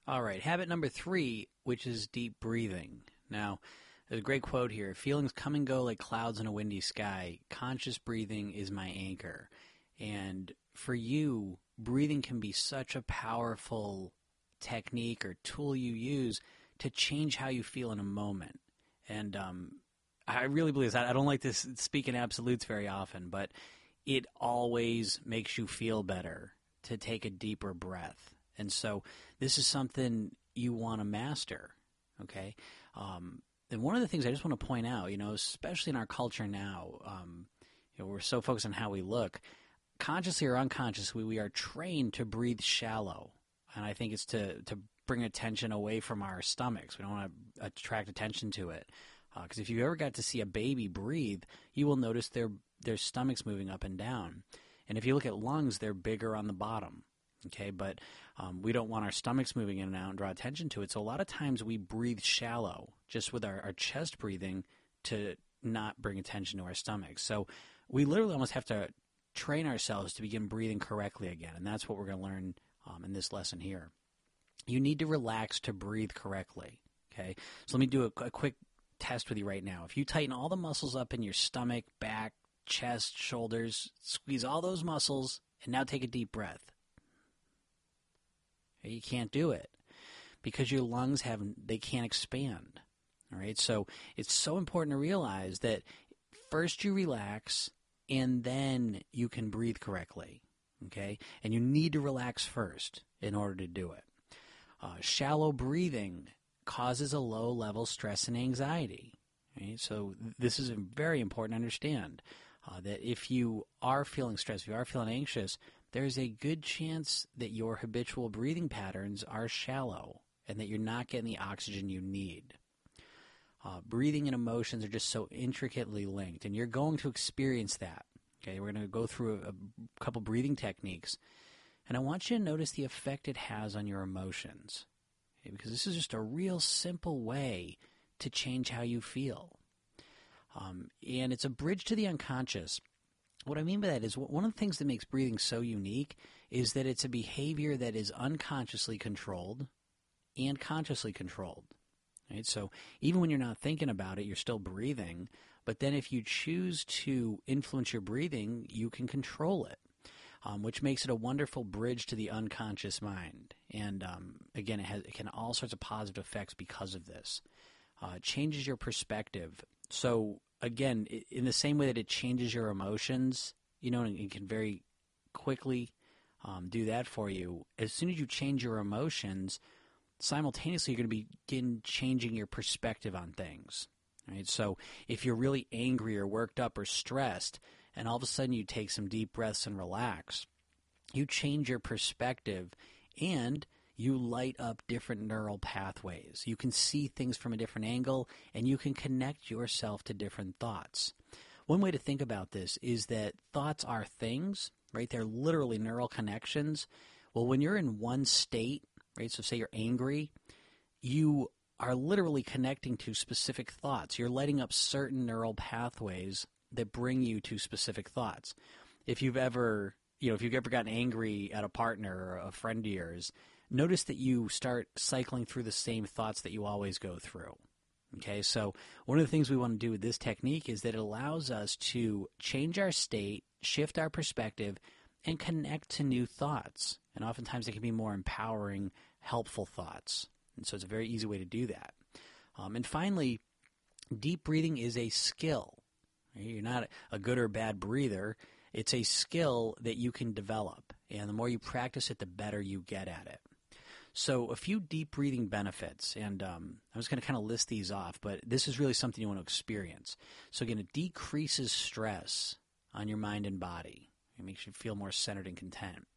All right, habit number 3, which is deep breathing. Now, there's a great quote here. Feelings come and go like clouds in a windy sky. Conscious breathing is my anchor. And for you, breathing can be such a powerful technique or tool you use to change how you feel in a moment. And I really believe this. I don't like to speak in absolutes very often, but it always makes you feel better to take a deeper breath. And so this is something you want to master, okay? And one of the things I just want to point out, especially in our culture now, we're so focused on how we look. Consciously or unconsciously, we are trained to breathe shallow. And I think it's to bring attention away from our stomachs. We don't want to attract attention to it. Because if you ever got to see a baby breathe, you will notice their stomachs moving up and down. And if you look at lungs, they're bigger on the bottom. Okay, but we don't want our stomachs moving in and out and draw attention to it. So a lot of times we breathe shallow, just with our chest breathing, to not bring attention to our stomachs. So we literally almost have to train ourselves to begin breathing correctly again. And that's what we're going to learn in this lesson here. You need to relax to breathe correctly. Okay, so let me do a quick test with you right now. If you tighten all the muscles up in your stomach, back, chest, shoulders, squeeze all those muscles, and now take a deep breath. You can't do it because your lungs they can't expand. All right, so it's so important to realize that first you relax and then you can breathe correctly. Okay, and you need to relax first in order to do it. Shallow breathing causes a low level stress and anxiety. Right? So this is very important to understand that if you are feeling stressed, if you are feeling anxious, there's a good chance that your habitual breathing patterns are shallow and that you're not getting the oxygen you need. Breathing and emotions are just so intricately linked, and you're going to experience that. Okay, we're going to go through a couple breathing techniques, and I want you to notice the effect it has on your emotions. Okay, because this is just a real simple way to change how you feel. And it's a bridge to the unconscious. What I mean by that is one of the things that makes breathing so unique is that it's a behavior that is unconsciously controlled and consciously controlled. Right? So even when you're not thinking about it, you're still breathing. But then if you choose to influence your breathing, you can control it, which makes it a wonderful bridge to the unconscious mind. And again, it can all sorts of positive effects because of this. It changes your perspective. So again, in the same way that it changes your emotions, and it can very quickly do that for you. As soon as you change your emotions, simultaneously you're going to begin changing your perspective on things. Right? So if you're really angry or worked up or stressed, and all of a sudden you take some deep breaths and relax, you change your perspective and you light up different neural pathways. You can see things from a different angle, and you can connect yourself to different thoughts. One way to think about this is that thoughts are things, right? They're literally neural connections. Well, when you're in one state, right, so say you're angry, you are literally connecting to specific thoughts. You're lighting up certain neural pathways that bring you to specific thoughts. If you've ever gotten angry at a partner or a friend of yours, notice that you start cycling through the same thoughts that you always go through. Okay, so one of the things we want to do with this technique is that it allows us to change our state, shift our perspective, and connect to new thoughts. And oftentimes it can be more empowering, helpful thoughts. And so it's a very easy way to do that. And finally, deep breathing is a skill. You're not a good or bad breather. It's a skill that you can develop. And the more you practice it, the better you get at it. So a few deep breathing benefits, and I'm just going to kind of list these off, but this is really something you want to experience. So again, it decreases stress on your mind and body. It makes you feel more centered and content.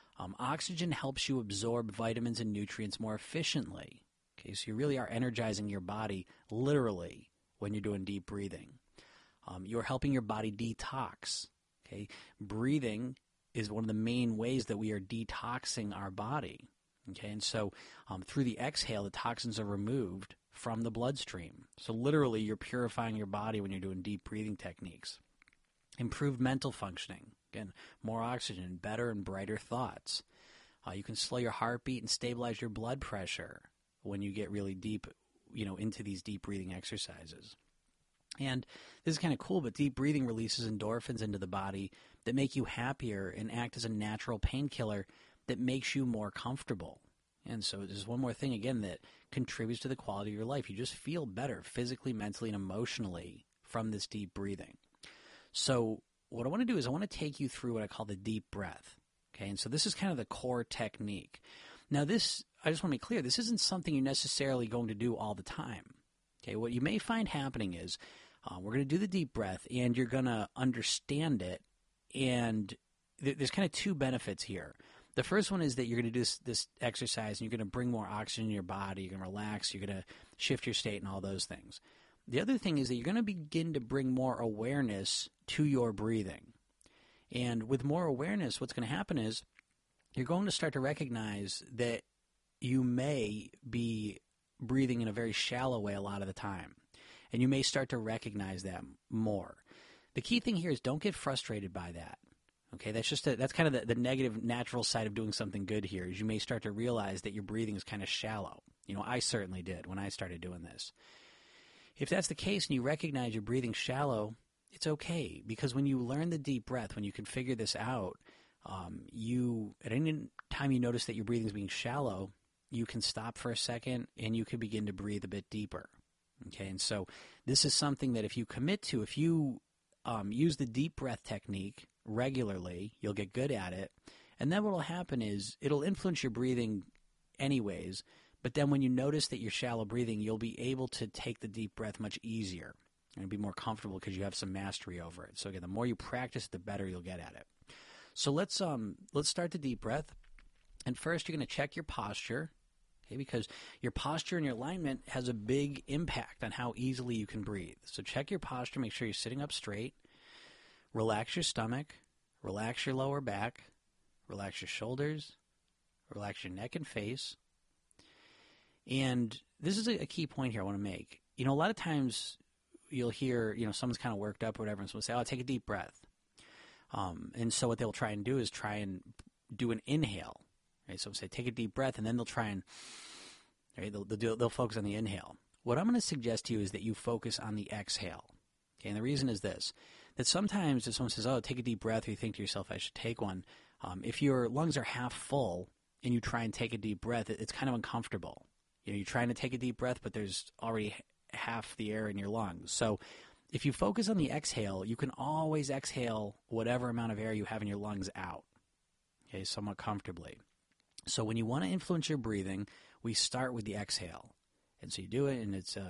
Oxygen helps you absorb vitamins and nutrients more efficiently. Okay, so you really are energizing your body literally when you're doing deep breathing. You're helping your body detox. Okay, breathing is one of the main ways that we are detoxing our body. Okay, and so through the exhale, the toxins are removed from the bloodstream. So literally, you're purifying your body when you're doing deep breathing techniques. Improved mental functioning. Again, more oxygen, better and brighter thoughts. You can slow your heartbeat and stabilize your blood pressure when you get really deep, into these deep breathing exercises. And this is kind of cool, but deep breathing releases endorphins into the body that make you happier and act as a natural painkiller that makes you more comfortable. And so there's one more thing, again, that contributes to the quality of your life. You just feel better physically, mentally, and emotionally from this deep breathing. So what I want to do is I want to take you through what I call the deep breath. Okay, and so this is kind of the core technique. Now this, I just want to be clear, this isn't something you're necessarily going to do all the time. Okay, what you may find happening is we're going to do the deep breath, and you're going to understand it, and there's kind of two benefits here. The first one is that you're going to do this exercise, and you're going to bring more oxygen in your body, you're going to relax, you're going to shift your state and all those things. The other thing is that you're going to begin to bring more awareness to your breathing. And with more awareness, what's going to happen is you're going to start to recognize that you may be breathing in a very shallow way a lot of the time. And you may start to recognize that more. The key thing here is don't get frustrated by that. Okay, that's kind of the negative natural side of doing something good here, is you may start to realize that your breathing is kind of shallow. I certainly did when I started doing this. If that's the case and you recognize you're breathing shallow, it's okay, because when you learn the deep breath, when you can figure this out, at any time you notice that your breathing is being shallow, you can stop for a second and you can begin to breathe a bit deeper. Okay, and so this is something that if you commit to, if you use the deep breath technique regularly, you'll get good at it. And then what will happen is it'll influence your breathing anyways, but then when you notice that you're shallow breathing, you'll be able to take the deep breath much easier and be more comfortable because you have some mastery over it. So again, the more you practice, the better you'll get at it. So let's start the deep breath. And first, you're going to check your posture. Okay, because your posture and your alignment has a big impact on how easily you can breathe. So check your posture, make sure you're sitting up straight. Relax your stomach, relax your lower back, relax your shoulders, relax your neck and face. And this is a key point here I want to make. A lot of times you'll hear, someone's kind of worked up or whatever, and someone will say, take a deep breath. And so what they'll try and do is try and do an inhale. Right? So say, take a deep breath, and then they'll try and, right, they'll focus on the inhale. What I'm going to suggest to you is that you focus on the exhale. Okay, and the reason is this, that sometimes if someone says, take a deep breath, or you think to yourself, I should take one, if your lungs are half full and you try and take a deep breath, it's kind of uncomfortable. You're trying to take a deep breath, but there's already half the air in your lungs. So if you focus on the exhale, you can always exhale whatever amount of air you have in your lungs out, okay, somewhat comfortably. So when you want to influence your breathing, we start with the exhale. And so you do it, and and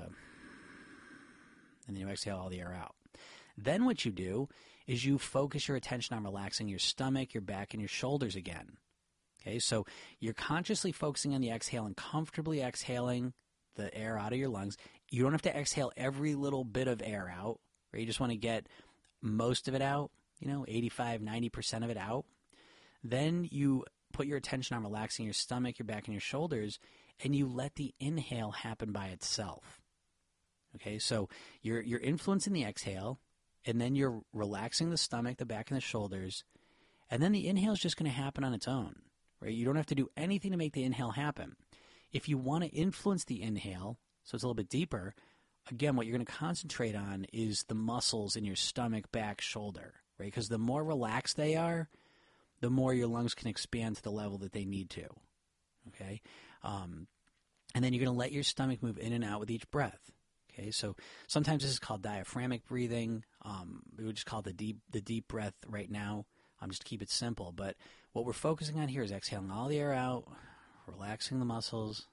then you exhale all the air out. Then what you do is you focus your attention on relaxing your stomach, your back, and your shoulders again. Okay, so you're consciously focusing on the exhale and comfortably exhaling the air out of your lungs. You don't have to exhale every little bit of air out, right? You just want to get most of it out, 85, 90% of it out. Then you put your attention on relaxing your stomach, your back, and your shoulders, and you let the inhale happen by itself. Okay, so you're influencing the exhale, and then you're relaxing the stomach, the back, and the shoulders, and then the inhale is just going to happen on its own, right? You don't have to do anything to make the inhale happen. If you want to influence the inhale, so it's a little bit deeper, again, what you're going to concentrate on is the muscles in your stomach, back, shoulder, right? Because the more relaxed they are, the more your lungs can expand to the level that they need to, okay? And then you're going to let your stomach move in and out with each breath, okay? So sometimes this is called diaphragmic breathing. We would just call it the deep breath right now, just to keep it simple. But what we're focusing on here is exhaling all the air out, relaxing the muscles,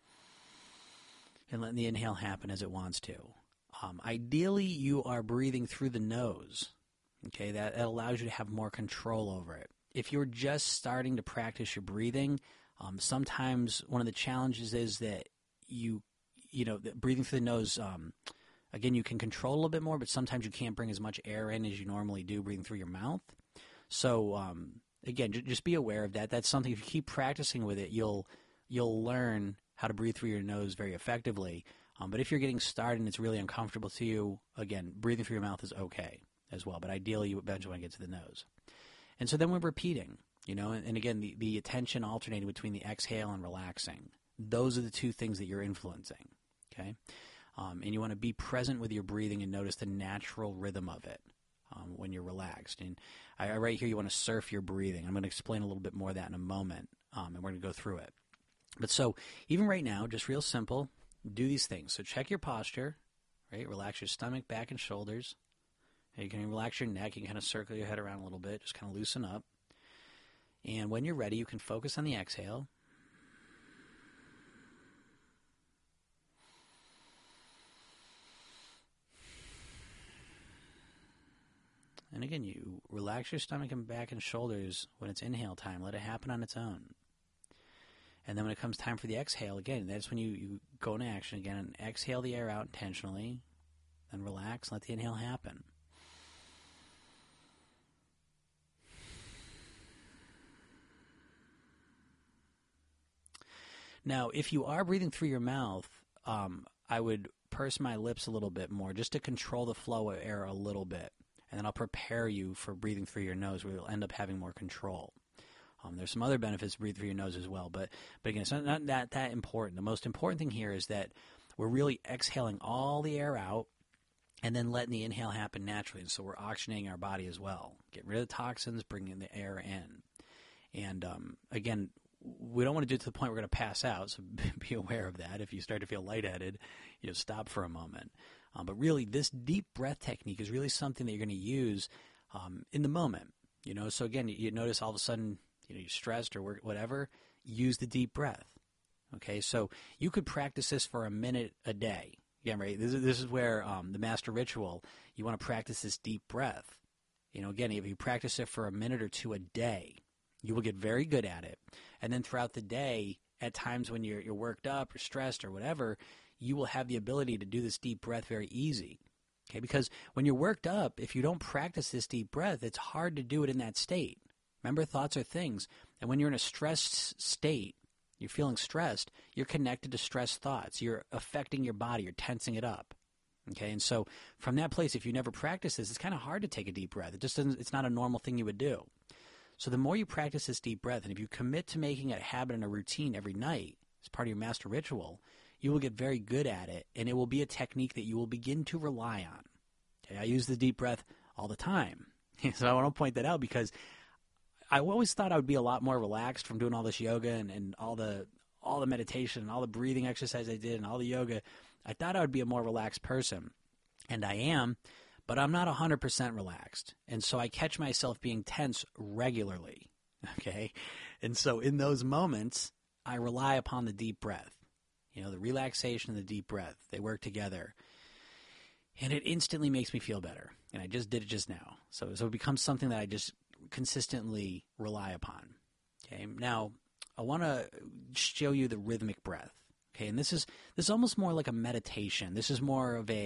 and letting the inhale happen as it wants to. Ideally, you are breathing through the nose, okay? That allows you to have more control over it. If you're just starting to practice your breathing, sometimes one of the challenges is that breathing through the nose, again, you can control a little bit more, but sometimes you can't bring as much air in as you normally do breathing through your mouth. So, again, just be aware of that. That's something, if you keep practicing with it, you'll learn how to breathe through your nose very effectively. But if you're getting started and it's really uncomfortable to you, again, breathing through your mouth is okay as well. But ideally, you eventually want to get to the nose. And so then we're repeating. And again, the attention alternating between the exhale and relaxing. Those are the two things that you're influencing, okay? And you want to be present with your breathing and notice the natural rhythm of it when you're relaxed. And I right here, you want to surf your breathing. I'm going to explain a little bit more of that in a moment, and we're going to go through it. But so even right now, just real simple, do these things. So check your posture, right? Relax your stomach, back, and shoulders. You can relax your neck. You can kind of circle your head around a little bit. Just kind of loosen up. And when you're ready, you can focus on the exhale. And again, you relax your stomach and back and shoulders when it's inhale time. Let it happen on its own. And then when it comes time for the exhale, again, that's when you go into action again and exhale the air out intentionally. Then relax, let the inhale happen. Now, if you are breathing through your mouth, I would purse my lips a little bit more just to control the flow of air a little bit. And then I'll prepare you for breathing through your nose where you'll end up having more control. There's some other benefits to breathe through your nose as well. But again, it's not that important. The most important thing here is that we're really exhaling all the air out and then letting the inhale happen naturally. And so we're oxygenating our body as well. Get rid of the toxins, bringing the air in. And again, we don't want to do it to the point we're going to pass out, so be aware of that. If you start to feel lightheaded, stop for a moment. But really, this deep breath technique is really something that you're going to use in the moment. So again, you notice all of a sudden, you're stressed or whatever, use the deep breath. Okay, so you could practice this for a minute a day. Again, right, this is where the master ritual, you want to practice this deep breath. Again, if you practice it for a minute or two a day, you will get very good at it. And then throughout the day, at times when you're worked up or stressed or whatever, you will have the ability to do this deep breath very easy. Okay, because when you're worked up, if you don't practice this deep breath, it's hard to do it in that state. Remember, thoughts are things. And when you're in a stressed state, you're feeling stressed, you're connected to stressed thoughts. You're affecting your body. You're tensing it up. Okay, and so from that place, if you never practice this, it's kind of hard to take a deep breath. It's not a normal thing you would do. So the more you practice this deep breath, and if you commit to making it a habit and a routine every night as part of your master ritual, you will get very good at it, and it will be a technique that you will begin to rely on. Okay, I use the deep breath all the time. So I want to point that out because I always thought I would be a lot more relaxed from doing all this yoga and all the meditation and all the breathing exercise I did and all the yoga. I thought I would be a more relaxed person, and I am, but I'm not 100% relaxed. And so I catch myself being tense regularly, okay? And so in those moments, I rely upon the deep breath. The relaxation and the deep breath, they work together. And it instantly makes me feel better. And I just did it just now. So it becomes something that I just consistently rely upon. Okay, now I want to show you the rhythmic breath. Okay, and this is almost more like a meditation. This is more of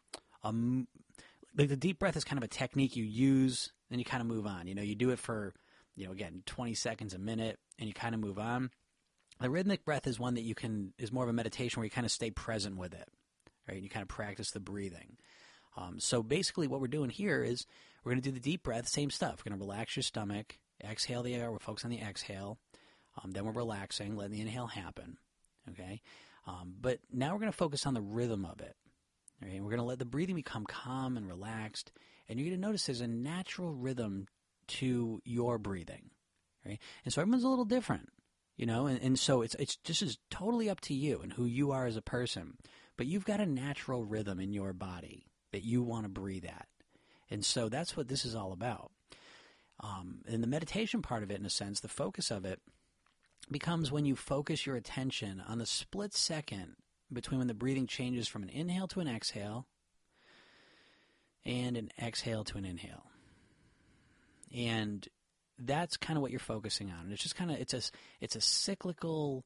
like the deep breath is kind of a technique you use and you kind of move on. You do it for, again, 20 seconds, a minute, and you kind of move on. The rhythmic breath is one that is more of a meditation where you kind of stay present with it, right? And you kind of practice the breathing. So basically what we're doing here is we're going to do the deep breath, same stuff. We're going to relax your stomach, exhale the air. We're focused on the exhale. Then we're relaxing, letting the inhale happen, okay? But now we're going to focus on the rhythm of it. Okay? We're going to let the breathing become calm and relaxed, and you're going to notice there's a natural rhythm to your breathing, right? And so everyone's a little different, and so it's just is totally up to you and who you are as a person. But you've got a natural rhythm in your body that you want to breathe at. And so that's what this is all about. And the meditation part of it, in a sense, the focus of it, becomes when you focus your attention on the split second between when the breathing changes from an inhale to an exhale and an exhale to an inhale. And that's kind of what you're focusing on. And it's just kind of, it's a cyclical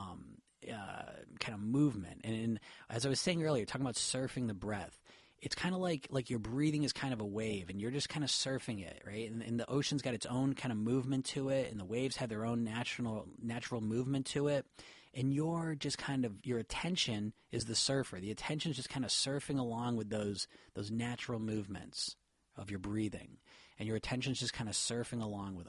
kind of movement. And as I was saying earlier, talking about surfing the breath, it's kind of like your breathing is kind of a wave, and you're just kind of surfing it, right? And the ocean's got its own kind of movement to it, and the waves have their own natural movement to it. And you're just kind of, your attention is the surfer. The attention is just kind of surfing along with those natural movements of your breathing. And your attention is just kind of surfing along with them.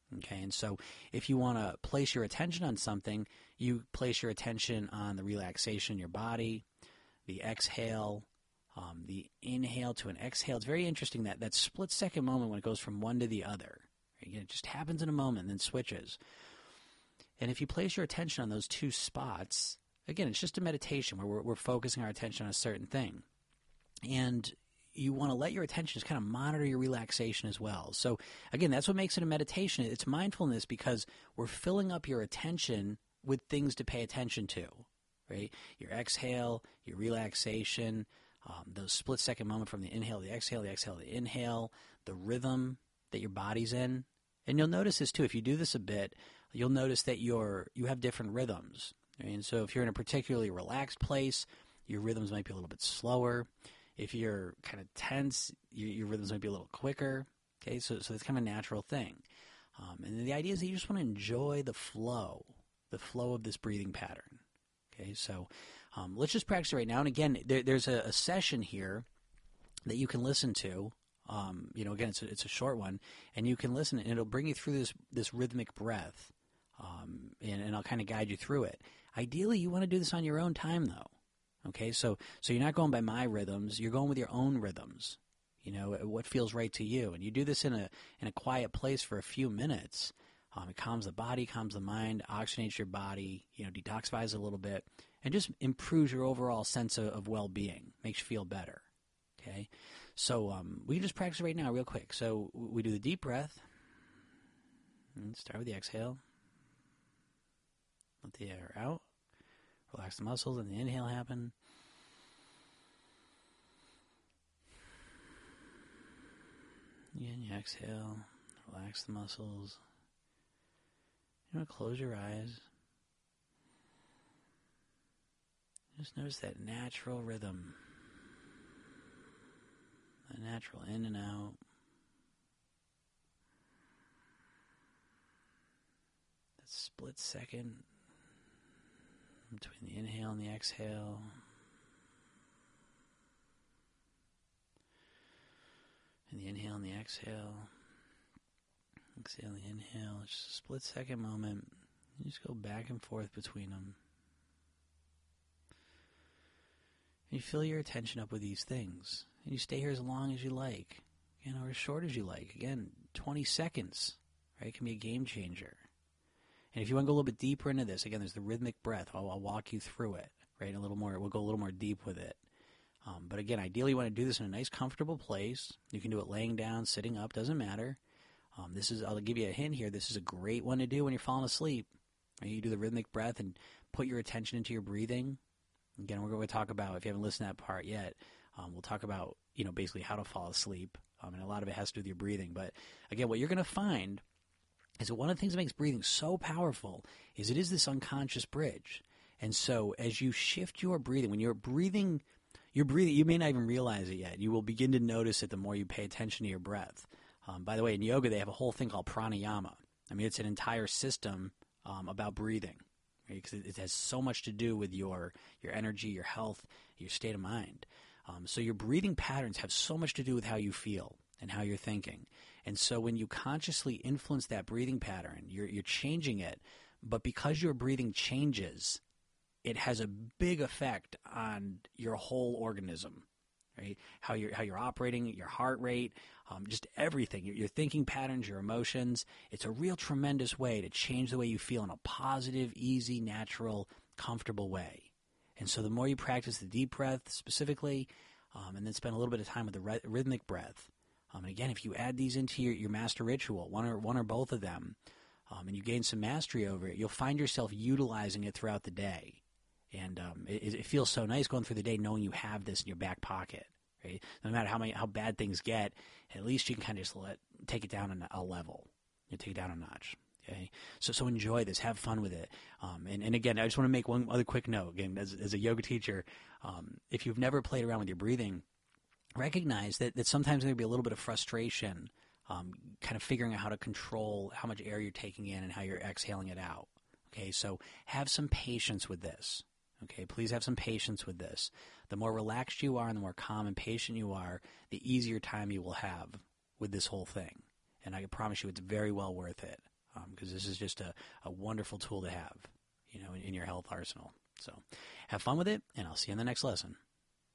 Okay, and so if you want to place your attention on something, you place your attention on the relaxation in your body, the exhale, the inhale to an exhale. It's very interesting that split-second moment when it goes from one to the other. Again, it just happens in a moment and then switches. And if you place your attention on those two spots, again, it's just a meditation where we're focusing our attention on a certain thing. And you want to let your attention just kind of monitor your relaxation as well. So again, that's what makes it a meditation. It's mindfulness because we're filling up your attention with things to pay attention to, right? Your exhale, your relaxation, those split-second moment from the inhale to the exhale to the inhale, the rhythm that your body's in. And you'll notice this too. If you do this a bit, you'll notice that you have different rhythms. Right? And so if you're in a particularly relaxed place, your rhythms might be a little bit slower. If you're kind of tense, your rhythms might be a little quicker. Okay, so that's kind of a natural thing. And the idea is that you just want to enjoy the flow of this breathing pattern. Okay, so let's just practice it right now. And again, there's a session here that you can listen to. Again, it's a short one, and you can listen, and it'll bring you through this rhythmic breath, and I'll kind of guide you through it. Ideally, you want to do this on your own time, though. Okay, so you're not going by my rhythms. You're going with your own rhythms. What feels right to you, and you do this in a quiet place for a few minutes. It calms the body, calms the mind, oxygenates your body, detoxifies a little bit, and just improves your overall sense of well-being. Makes you feel better. Okay, so we can just practice right now, real quick. So we do the deep breath. And start with the exhale. Let the air out. Relax the muscles, and the inhale happen. Again, you exhale. Relax the muscles. You want to close your eyes. Just notice that natural rhythm. The natural in and out. That split second between the inhale and the exhale. And the inhale and the exhale. Exhale and the inhale. It's just a split second moment. You just go back and forth between them. And you fill your attention up with these things. And you stay here as long as you like. Or as short as you like. Again, 20 seconds. Right? It can be a game changer. And if you want to go a little bit deeper into this, again, there's the rhythmic breath. I'll walk you through it, right? A little more. We'll go a little more deep with it. But again, ideally, you want to do this in a nice, comfortable place. You can do it laying down, sitting up, doesn't matter. I'll give you a hint here. This is a great one to do when you're falling asleep. Right? You do the rhythmic breath and put your attention into your breathing. Again, we're going to talk about, if you haven't listened to that part yet, we'll talk about, basically how to fall asleep. And a lot of it has to do with your breathing. But again, what you're going to find is that one of the things that makes breathing so powerful is it is this unconscious bridge. And so as you shift your breathing, when you're breathing, you may not even realize it yet. You will begin to notice it the more you pay attention to your breath. By the way, in yoga, they have a whole thing called pranayama. I mean, it's an entire system about breathing, right? Because it has so much to do with your energy, your health, your state of mind. So your breathing patterns have so much to do with how you feel and how you're thinking. And so when you consciously influence that breathing pattern, you're changing it. But because your breathing changes, it has a big effect on your whole organism, right? How you're operating, your heart rate, just everything, your thinking patterns, your emotions. It's a real tremendous way to change the way you feel in a positive, easy, natural, comfortable way. And so the more you practice the deep breath specifically, and then spend a little bit of time with the rhythmic breath. And again, if you add these into your master ritual, one or both of them, and you gain some mastery over it, you'll find yourself utilizing it throughout the day. And it feels so nice going through the day knowing you have this in your back pocket. Right? No matter how bad things get, at least you can kind of just take it down a level. Take it down a notch. Okay, so enjoy this, have fun with it, and again, I just want to make one other quick note. Again, as a yoga teacher, if you've never played around with your breathing, recognize that sometimes there will be a little bit of frustration, kind of figuring out how to control how much air you're taking in and how you're exhaling it out. Okay, so have some patience with this. Okay, please have some patience with this. The more relaxed you are and the more calm and patient you are, the easier time you will have with this whole thing. And I can promise you it's very well worth it. because this is just a wonderful tool to have, in your health arsenal. So have fun with it, and I'll see you in the next lesson.